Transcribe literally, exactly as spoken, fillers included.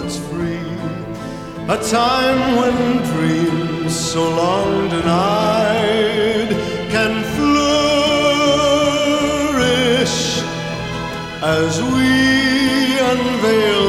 thoughts free, a time when dreams so long denied can flourish as we unveil